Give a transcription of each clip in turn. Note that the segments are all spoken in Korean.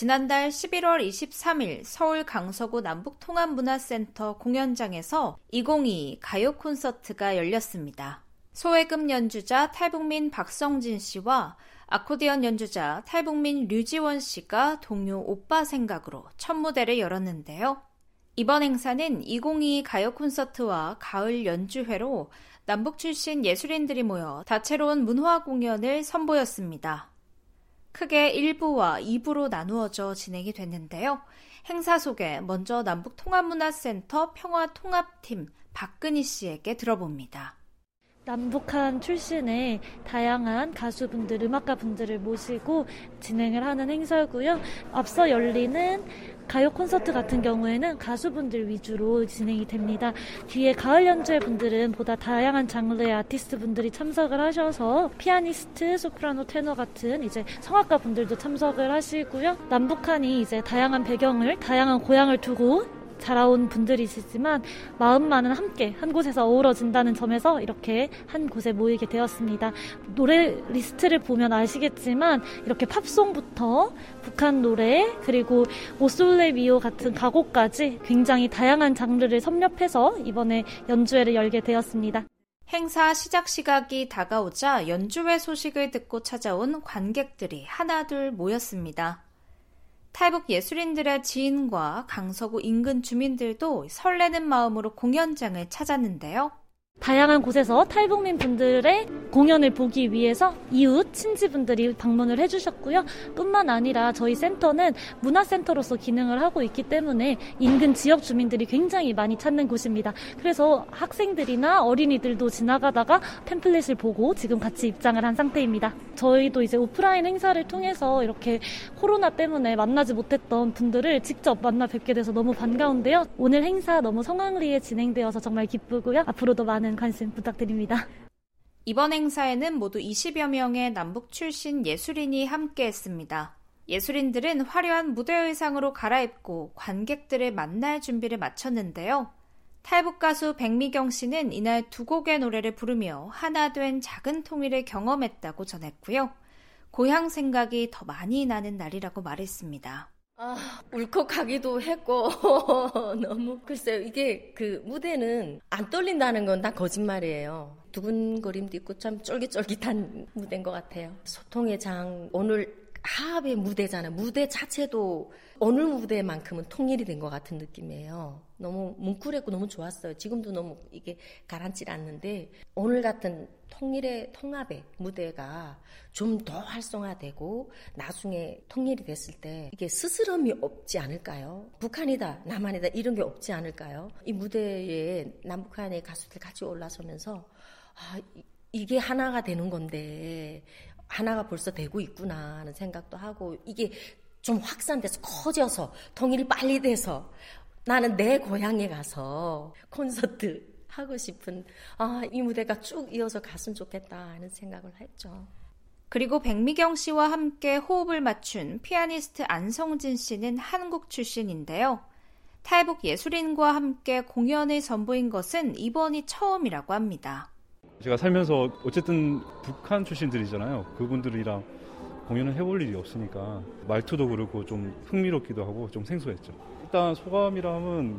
지난달 11월 23일 서울 강서구 남북통합문화센터 공연장에서 2022 가요 콘서트가 열렸습니다. 소외금 연주자 탈북민 박성진 씨와 아코디언 연주자 탈북민 류지원 씨가 동요 오빠 생각으로 첫 무대를 열었는데요. 이번 행사는 2022 가요 콘서트와 가을 연주회로 남북 출신 예술인들이 모여 다채로운 문화 공연을 선보였습니다. 크게 1부와 2부로 나누어져 진행이 됐는데요. 행사 소개 먼저 남북통합문화센터 평화통합팀 박근희 씨에게 들어봅니다. 남북한 출신의 다양한 가수분들, 음악가분들을 모시고 진행을 하는 행사고요. 앞서 열리는 가요 콘서트 같은 경우에는 가수분들 위주로 진행이 됩니다. 뒤에 가을 연주회 분들은 보다 다양한 장르의 아티스트 분들이 참석을 하셔서 피아니스트, 소프라노, 테너 같은 이제 성악가 분들도 참석을 하시고요. 남북한이 이제 다양한 배경을, 다양한 고향을 두고 자라온 분들이시지만 마음만은 함께 한 곳에서 어우러진다는 점에서 이렇게 한 곳에 모이게 되었습니다. 노래 리스트를 보면 아시겠지만 이렇게 팝송부터 북한 노래 그리고 오솔레 미오 같은 가곡까지 굉장히 다양한 장르를 섭렵해서 이번에 연주회를 열게 되었습니다. 행사 시작 시각이 다가오자 연주회 소식을 듣고 찾아온 관객들이 하나둘 모였습니다. 탈북 예술인들의 지인과 강서구 인근 주민들도 설레는 마음으로 공연장을 찾았는데요. 다양한 곳에서 탈북민 분들의 공연을 보기 위해서 이웃, 친지분들이 방문을 해주셨고요. 뿐만 아니라 저희 센터는 문화센터로서 기능을 하고 있기 때문에 인근 지역 주민들이 굉장히 많이 찾는 곳입니다. 그래서 학생들이나 어린이들도 지나가다가 팸플릿을 보고 지금 같이 입장을 한 상태입니다. 저희도 이제 오프라인 행사를 통해서 이렇게 코로나 때문에 만나지 못했던 분들을 직접 만나 뵙게 돼서 너무 반가운데요. 오늘 행사 너무 성황리에 진행되어서 정말 기쁘고요. 앞으로도 많은 관심 부탁드립니다. 이번 행사에는 모두 20여 명의 남북 출신 예술인이 함께했습니다. 예술인들은 화려한 무대 의상으로 갈아입고 관객들을 만날 준비를 마쳤는데요. 탈북 가수 백미경 씨는 이날 두 곡의 노래를 부르며 하나 된 작은 통일을 경험했다고 전했고요. 고향 생각이 더 많이 나는 날이라고 말했습니다. 울컥하기도 했고 너무 글쎄요. 이게 그 무대는 안 떨린다는 건 다 거짓말이에요. 두근거림도 있고 참 쫄깃쫄깃한 무대인 것 같아요. 소통의 장 오늘 하합의 무대잖아요. 무대 자체도 오늘 무대만큼은 통일이 된 것 같은 느낌이에요. 너무 뭉클했고 너무 좋았어요. 지금도 너무 이게 가라앉질 않는데 오늘 같은 통합의 무대가 좀 더 활성화되고 나중에 통일이 됐을 때 이게 스스럼이 없지 않을까요? 북한이다, 남한이다 이런 게 없지 않을까요? 이 무대에 남북한의 가수들 같이 올라서면서 이게 하나가 되는 건데 하나가 벌써 되고 있구나 하는 생각도 하고 이게 좀 확산돼서 커져서 통일이 빨리 돼서 나는 내 고향에 가서 콘서트 하고 싶은 이 무대가 쭉 이어서 갔으면 좋겠다 하는 생각을 했죠. 그리고 백미경 씨와 함께 호흡을 맞춘 피아니스트 안성진 씨는 한국 출신인데요. 탈북 예술인과 함께 공연을 선보인 것은 이번이 처음이라고 합니다. 제가 살면서 어쨌든 북한 출신들이잖아요. 그분들이랑 공연을 해볼 일이 없으니까 말투도 그렇고 좀 흥미롭기도 하고 좀 생소했죠. 일단 소감이라면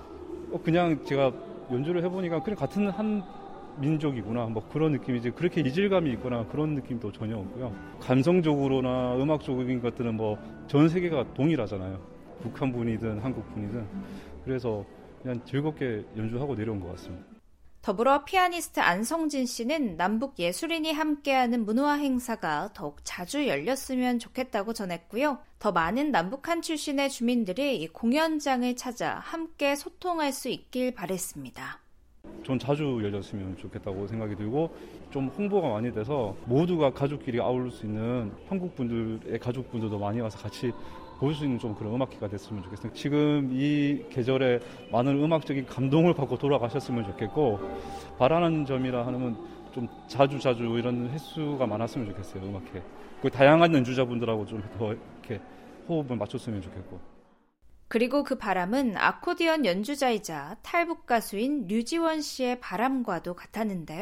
그냥 제가 연주를 해보니까 그냥 같은 한 민족이구나 뭐 그런 느낌이지 그렇게 이질감이 있거나 그런 느낌도 전혀 없고요. 감성적으로나 음악적인 것들은 뭐 전 세계가 동일하잖아요. 북한 분이든 한국 분이든 그래서 그냥 즐겁게 연주하고 내려온 것 같습니다. 더불어 피아니스트 안성진 씨는 남북 예술인이 함께하는 문화 행사가 더욱 자주 열렸으면 좋겠다고 전했고요. 더 많은 남북한 출신의 주민들이 이 공연장을 찾아 함께 소통할 수 있길 바랬습니다. 전 자주 열렸으면 좋겠다고 생각이 들고 좀 홍보가 많이 돼서 모두가 가족끼리 아울릴 수 있는 한국 분들의 가족분들도 많이 와서 같이 볼 수 있는 좀 그런 음악회가 됐으면 좋겠어요. 지금 이 계절에 많은 음악적인 감동을 받고 돌아가셨으면 좋겠고 바라는 점이라 하면 좀 자주 이런 횟수가 많았으면 좋겠어요. 음악회. 그 다양한 연주자분들하고 좀 더 이렇게 호흡을 맞췄으면 좋겠고. 그리고 그 바람은 아코디언 연주자이자 탈북 가수인 류지원 씨의 바람과도 같았는데요.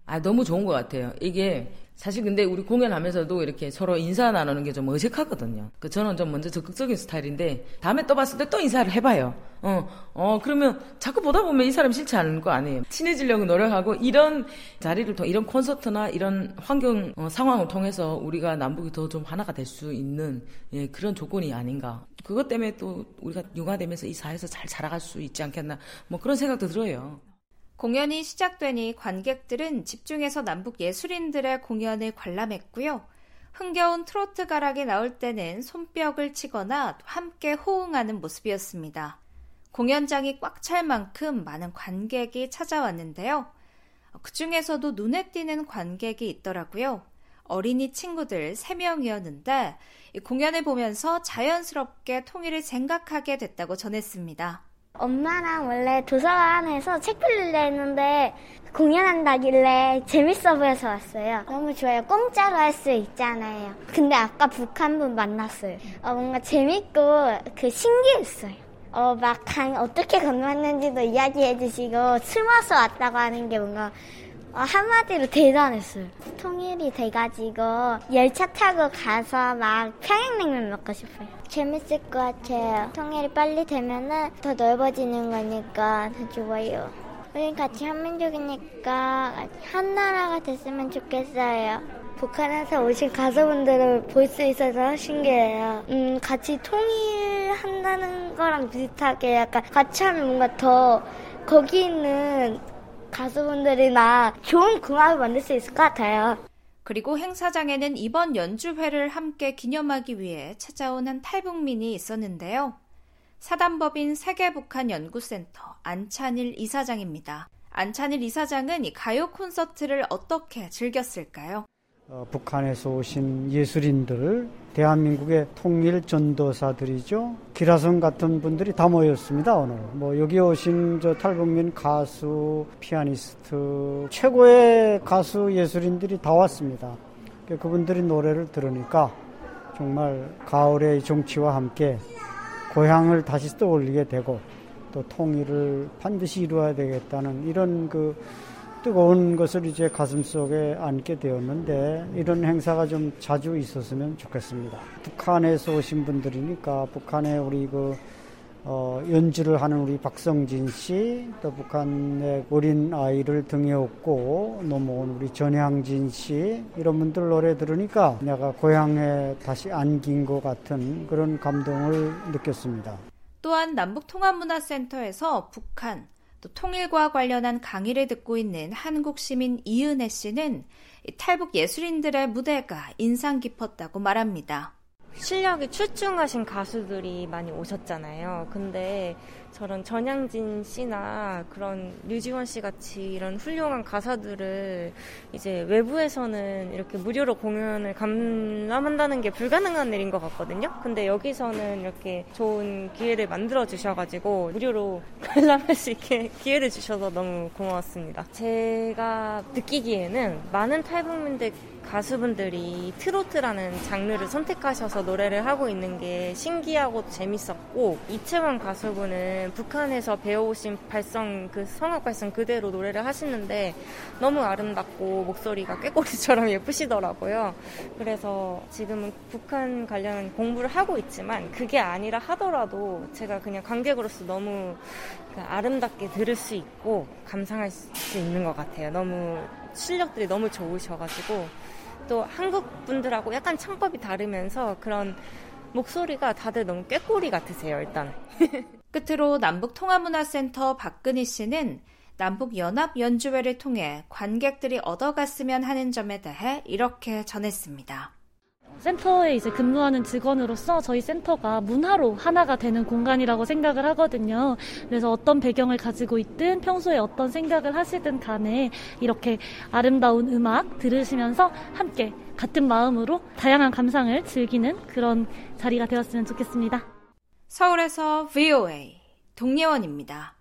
너무 좋은 것 같아요. 이게 사실 근데 우리 공연하면서도 이렇게 서로 인사 나누는 게 좀 어색하거든요. 저는 좀 먼저 적극적인 스타일인데 다음에 또 봤을 때 또 인사를 해봐요. 그러면 자꾸 보다 보면 이 사람 싫지 않은 거 아니에요. 친해지려고 노력하고 이런 자리를 통해 이런 콘서트나 이런 환경 상황을 통해서 우리가 남북이 더 좀 하나가 될 수 있는 그런 조건이 아닌가. 그것 때문에 또 우리가 융화되면서 이 사회에서 잘 자라갈 수 있지 않겠나. 뭐 그런 생각도 들어요. 공연이 시작되니 관객들은 집중해서 남북 예술인들의 공연을 관람했고요. 흥겨운 트로트 가락이 나올 때는 손뼉을 치거나 함께 호응하는 모습이었습니다. 공연장이 꽉 찰 만큼 많은 관객이 찾아왔는데요. 그중에서도 눈에 띄는 관객이 있더라고요. 어린이 친구들 3명이었는데 공연을 보면서 자연스럽게 통일을 생각하게 됐다고 전했습니다. 엄마랑 원래 도서관에서 책 빌리려 했는데 공연한다길래 재밌어 보여서 왔어요. 너무 좋아요. 공짜로 할 수 있잖아요. 근데 아까 북한분 만났어요. 뭔가 재밌고 신기했어요. 막 강 어떻게 건너왔는지도 이야기해 주시고 숨어서 왔다고 하는 게 뭔가 한마디로 대단했어요. 통일이 돼가지고 열차 타고 가서 막 평양냉면 먹고 싶어요. 재밌을 것 같아요. 통일이 빨리 되면은 더 넓어지는 거니까 더 좋아요. 우린 같이 한민족이니까 한 나라가 됐으면 좋겠어요. 북한에서 오신 가수분들을 볼 수 있어서 신기해요. 같이 통일한다는 거랑 비슷하게 약간 같이 하면 뭔가 더 거기 있는 가수분들이나 좋은 궁합을 만들 수 있을 것 같아요. 그리고 행사장에는 이번 연주회를 함께 기념하기 위해 찾아온 한 탈북민이 있었는데요. 사단법인 세계북한연구센터 안찬일 이사장입니다. 안찬일 이사장은 이 가요 콘서트를 어떻게 즐겼을까요? 북한에서 오신 예술인들, 대한민국의 통일 전도사들이죠. 기라성 같은 분들이 다 모였습니다, 오늘. 여기 오신 탈북민 가수, 피아니스트, 최고의 가수 예술인들이 다 왔습니다. 그분들이 노래를 들으니까 정말 가을의 정취와 함께 고향을 다시 떠올리게 되고 또 통일을 반드시 이루어야 되겠다는 이런 뜨거운 것을 이제 가슴속에 안게 되었는데 이런 행사가 좀 자주 있었으면 좋겠습니다. 북한에서 오신 분들이니까 북한에 우리 연주를 하는 우리 박성진 씨, 또 북한의 어린 아이를 등에 업고 넘어온 우리 전향진 씨 이런 분들 노래 들으니까 내가 고향에 다시 안긴 것 같은 그런 감동을 느꼈습니다. 또한 남북통합문화센터에서 북한 또 통일과 관련한 강의를 듣고 있는 한국 시민 이은혜 씨는 탈북 예술인들의 무대가 인상 깊었다고 말합니다. 실력이 출중하신 가수들이 많이 오셨잖아요. 근데 저런 전향진 씨나 그런 류지원 씨 같이 이런 훌륭한 가사들을 이제 외부에서는 이렇게 무료로 공연을 관람한다는 게 불가능한 일인 것 같거든요. 근데 여기서는 이렇게 좋은 기회를 만들어 주셔가지고 무료로 관람할 수 있게 기회를 주셔서 너무 고마웠습니다. 제가 느끼기에는 많은 탈북민들 가수분들이 트로트라는 장르를 선택하셔서 노래를 하고 있는 게 신기하고 재밌었고, 이채원 가수분은 북한에서 배워오신 성악 발성 그대로 노래를 하시는데 너무 아름답고 목소리가 꾀꼬리처럼 예쁘시더라고요. 그래서 지금은 북한 관련 공부를 하고 있지만 그게 아니라 하더라도 제가 그냥 관객으로서 너무 아름답게 들을 수 있고 감상할 수 있는 것 같아요. 너무 실력들이 너무 좋으셔가지고 또 한국 분들하고 약간 창법이 다르면서 그런 목소리가 다들 너무 꾀꼬리 같으세요, 일단. 끝으로 남북통합문화센터 박근희 씨는 남북연합연주회를 통해 관객들이 얻어갔으면 하는 점에 대해 이렇게 전했습니다. 센터에 이제 근무하는 직원으로서 저희 센터가 문화로 하나가 되는 공간이라고 생각을 하거든요. 그래서 어떤 배경을 가지고 있든 평소에 어떤 생각을 하시든 간에 이렇게 아름다운 음악 들으시면서 함께 같은 마음으로 다양한 감상을 즐기는 그런 자리가 되었으면 좋겠습니다. 서울에서 VOA 동예원입니다.